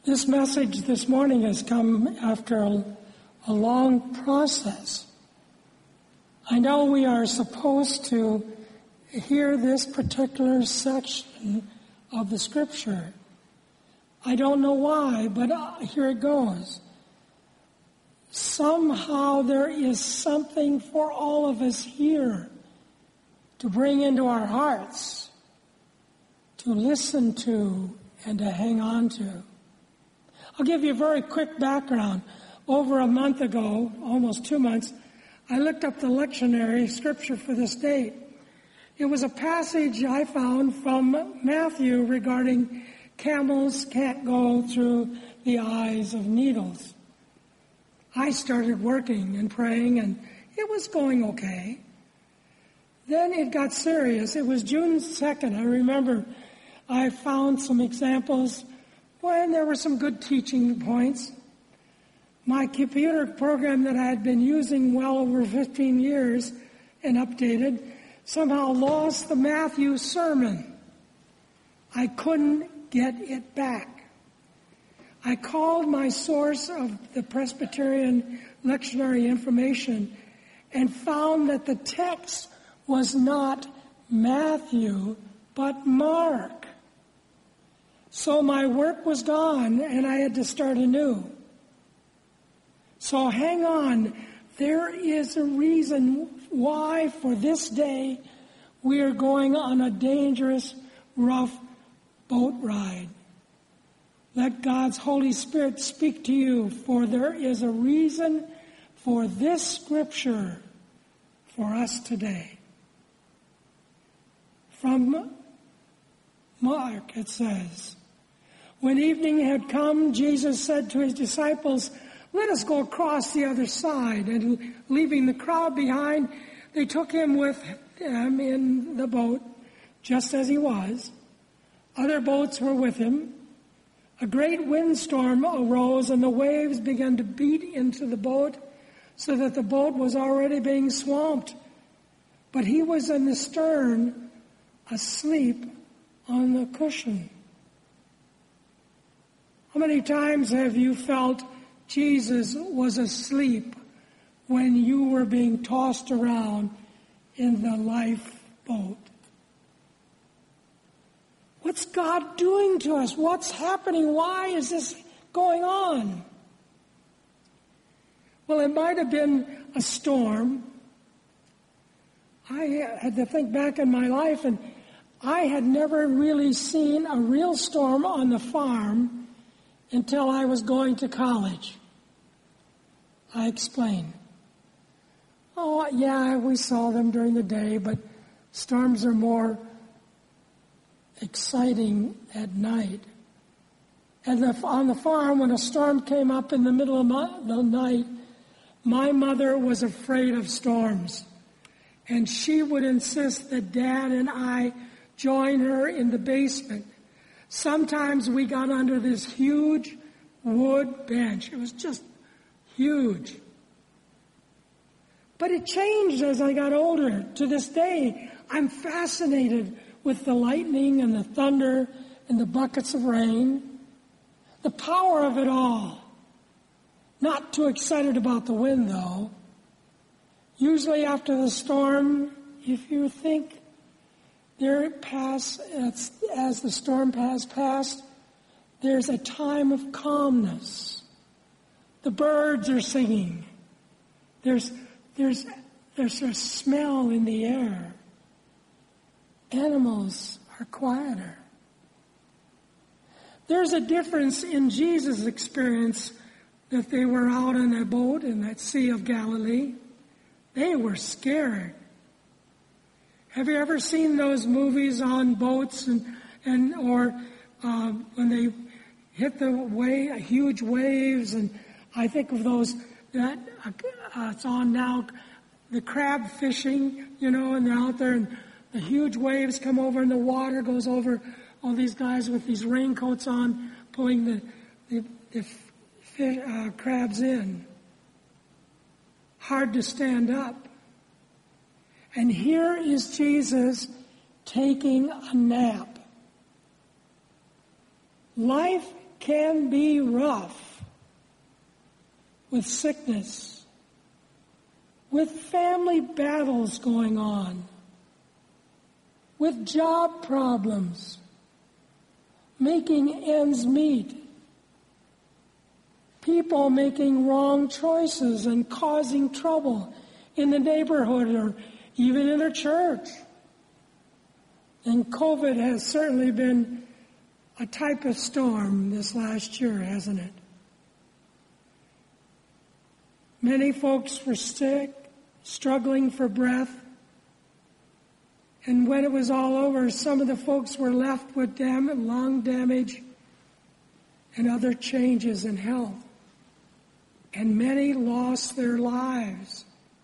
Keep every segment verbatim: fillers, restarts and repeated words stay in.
This message this morning has come after a, a long process. I know we are supposed to hear this particular section of the Scripture. I don't know why, but here it goes. Somehow there is something for all of us here to bring into our hearts, to listen to, and to hang on to. I'll give you a very quick background. Over a month ago, almost two months, I looked up the lectionary scripture for this date. It was a passage I found from Matthew regarding camels can't go through the eyes of needles. I started working and praying, and it was going okay. Then it got serious. It was June second. I remember I found some examples when there were some good teaching points. My computer program that I had been using well over fifteen years and updated somehow lost the Matthew sermon. I couldn't get it back. I called my source of the Presbyterian lectionary information and found that the text was not Matthew, but Mark. So my work was gone, and I had to start anew. So hang on. There is a reason why for this day we are going on a dangerous, rough boat ride. Let God's Holy Spirit speak to you, for there is a reason for this Scripture for us today. From Mark, it says, when evening had come, Jesus said to his disciples, let us go across the other side. And leaving the crowd behind, they took him with them in the boat, just as he was. Other boats were with him. A great windstorm arose, and the waves began to beat into the boat, so that the boat was already being swamped. But he was in the stern, asleep on the cushion. How many times have you felt Jesus was asleep when you were being tossed around in the lifeboat? What's God doing to us? What's happening? Why is this going on? Well, it might have been a storm. I had to think back in my life, and I had never really seen a real storm on the farm until I was going to college. I explain. Oh, yeah, we saw them during the day, but storms are more exciting at night. And the, on the farm, when a storm came up in the middle of my, the night, my mother was afraid of storms. And she would insist that Dad and I join her in the basement. Sometimes we got under this huge wood bench. It was just huge. But it changed as I got older. To this day, I'm fascinated with the lightning and the thunder and the buckets of rain. The power of it all. Not too excited about the wind, though. Usually after the storm, if you think there pass, as, as the storm has passed, there's a time of calmness. The birds are singing. There's, there's, there's a smell in the air. Animals are quieter. There's a difference in Jesus' experience that they were out on a boat in that Sea of Galilee. They were scared. Have you ever seen those movies on boats and and or uh, when they hit the wave, huge waves? And I think of those that uh, it's on now, the crab fishing, you know, and they're out there and the huge waves come over and the water goes over all these guys with these raincoats on, pulling the the, the fish, uh, crabs in. Hard to stand up. And here is Jesus taking a nap. Life can be rough with sickness, with family battles going on, with job problems, making ends meet, people making wrong choices and causing trouble in the neighborhood or even in a church. And COVID has certainly been a type of storm this last year, hasn't it? Many folks were sick, struggling for breath. And when it was all over, some of the folks were left with dam- lung damage and other changes in health. And many lost their lives.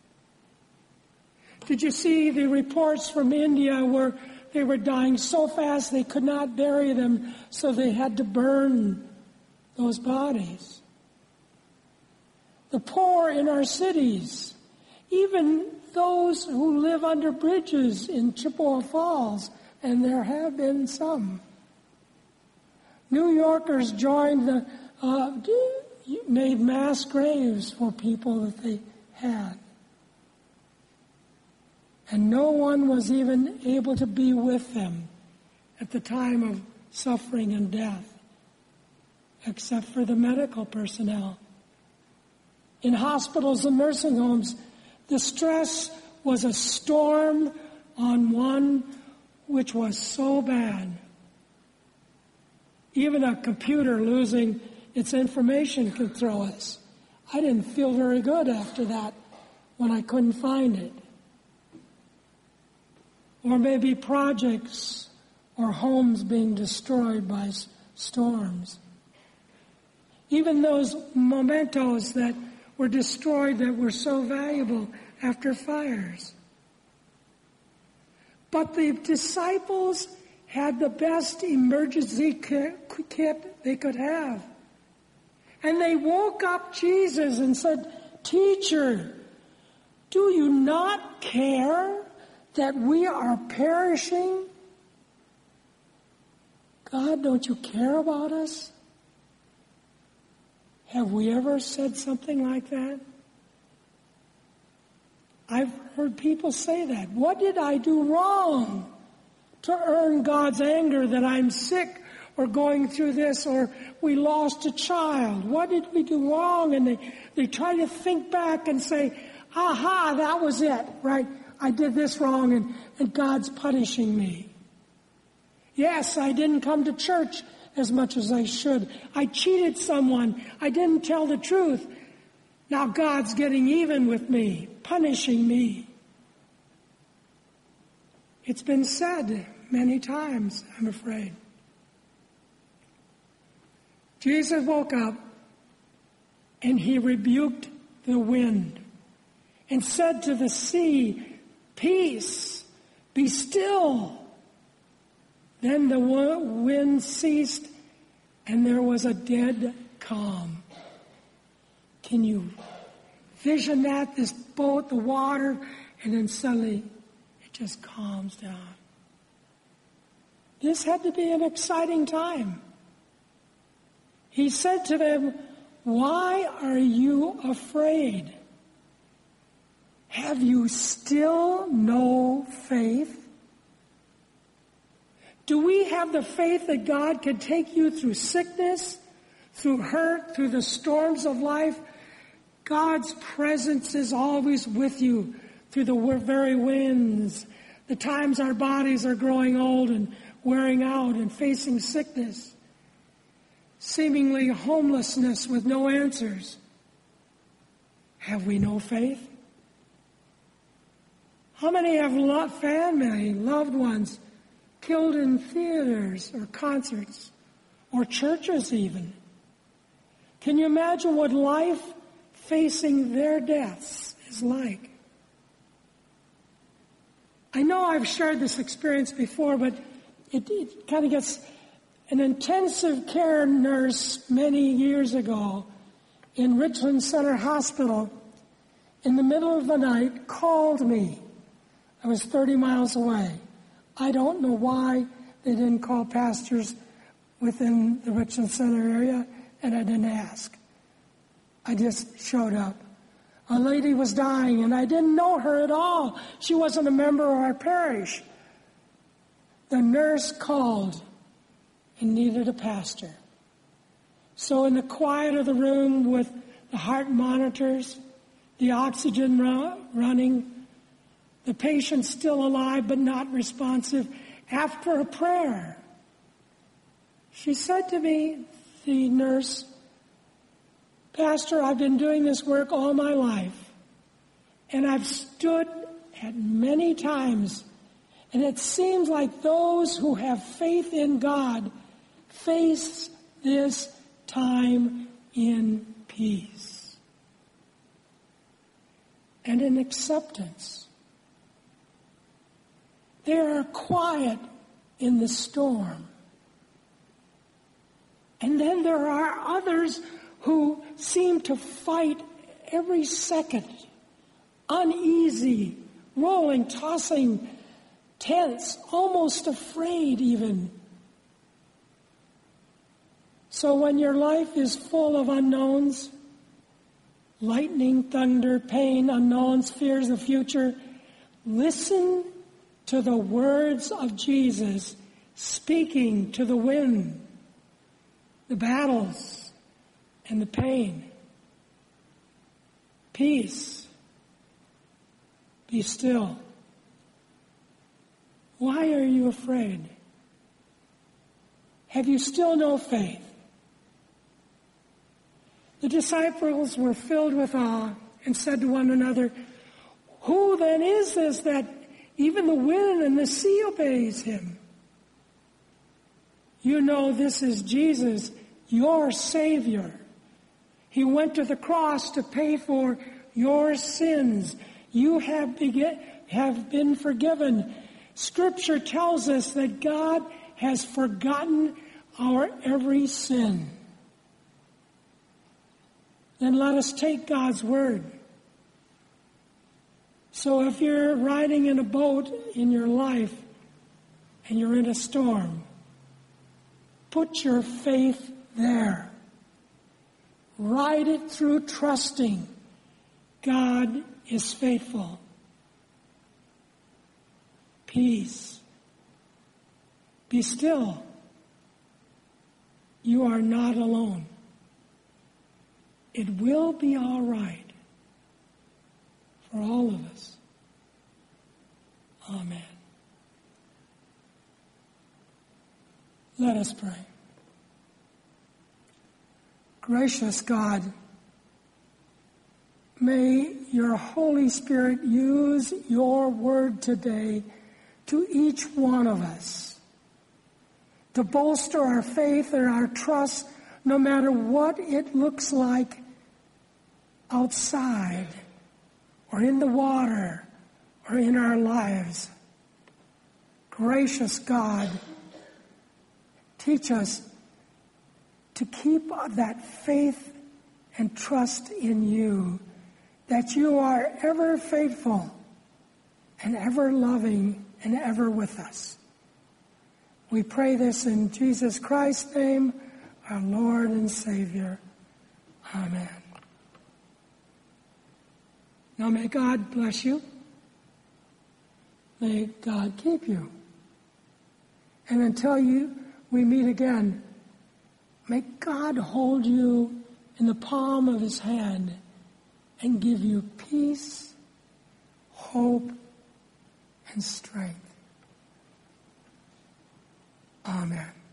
Did you see the reports from India where they were dying so fast they could not bury them, so they had to burn those bodies? The poor in our cities, even those who live under bridges in Chippewa Falls, and there have been some. New Yorkers joined the, uh, made mass graves for people that they had. And no one was even able to be with them at the time of suffering and death, except for the medical personnel. In hospitals and nursing homes, the stress was a storm on one which was so bad. Even a computer losing its information could throw us. I didn't feel very good after that when I couldn't find it. Or maybe projects or homes being destroyed by storms. Even those mementos that were destroyed that were so valuable after fires. But the disciples had the best emergency kit they could have. And they woke up Jesus and said, "Teacher, do you not care that we are perishing? God, don't you care about us?" Have we ever said something like that? I've heard people say that. What did I do wrong to earn God's anger that I'm sick or going through this, or we lost a child? What did we do wrong? And they, they try to think back and say, aha, that was it, right? I did this wrong and, and God's punishing me. Yes, I didn't come to church as much as I should. I cheated someone. I didn't tell the truth. Now God's getting even with me, punishing me. It's been said many times, I'm afraid. Jesus woke up and he rebuked the wind and said to the sea, "Peace, be still." Then the wind ceased and there was a dead calm. Can you vision that? This boat, the water, and then suddenly it just calms down. This had to be an exciting time. He said to them, "Why are you afraid? Have you still no faith?" Do we have the faith that God can take you through sickness, through hurt, through the storms of life? God's presence is always with you through the very winds, the times our bodies are growing old and wearing out and facing sickness, seemingly homelessness with no answers. Have we no faith? How many have loved family, loved ones, killed in theaters or concerts or churches even? Can you imagine what life facing their deaths is like? I know I've shared this experience before, but it, it kind of gets... An intensive care nurse many years ago in Richland Center Hospital in the middle of the night called me. I was thirty miles away. I don't know why they didn't call pastors within the Richland Center area, and I didn't ask. I just showed up. A lady was dying, and I didn't know her at all. She wasn't a member of our parish. The nurse called and needed a pastor. So in the quiet of the room with the heart monitors, the oxygen ru- running, the patient still alive but not responsive, after a prayer, she said to me, the nurse, "Pastor, I've been doing this work all my life, and I've stood at many times, and it seems like those who have faith in God face this time in peace and in acceptance. They are quiet in the storm. And then there are others who seem to fight every second, uneasy, rolling, tossing, tense, almost afraid even. So when your life is full of unknowns, lightning, thunder, pain, unknowns, fears of the future, listen to the words of Jesus speaking to the wind, the battles, and the pain. Peace. Be still. Why are you afraid? Have you still no faith? The disciples were filled with awe and said to one another, "Who then is this that even the wind and the sea obeys him?" You know this is Jesus, your Savior. He went to the cross to pay for your sins. You have, begin, have been forgiven. Scripture tells us that God has forgotten our every sin. Then let us take God's word. So if you're riding in a boat in your life and you're in a storm, put your faith there. Ride it through trusting God is faithful. Peace. Be still. You are not alone. It will be all right for all of us. Amen. Let us pray. Gracious God, may your Holy Spirit use your word today to each one of us to bolster our faith and our trust no matter what it looks like outside or in the water or in our lives. Gracious God, teach us to keep that faith and trust in you, that you are ever faithful and ever loving and ever with us. We pray this in Jesus Christ's name, our Lord and Savior. Amen. Now may God bless you. May God keep you. And until you we meet again, may God hold you in the palm of his hand and give you peace, hope, and strength. Amen.